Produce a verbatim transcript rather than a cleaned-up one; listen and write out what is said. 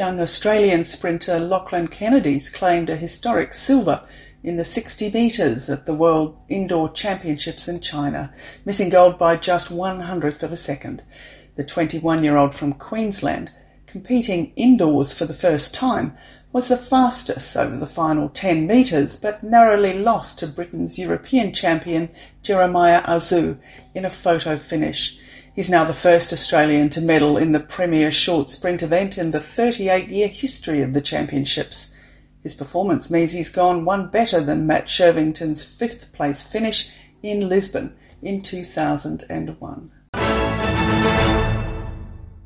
Young Australian sprinter Lachlan Kennedy's claimed a historic silver in the sixty metres at the World Indoor Championships in China, missing gold by just one hundredth of a second. The twenty-one-year-old from Queensland, competing indoors for the first time, was the fastest over the final ten metres, but narrowly lost to Britain's European champion Jeremiah Azu in a photo finish. He's now the first Australian to medal in the premier short sprint event in the thirty-eight-year history of the championships. His performance means he's gone one better than Matt Shervington's fifth-place finish in Lisbon in two thousand one.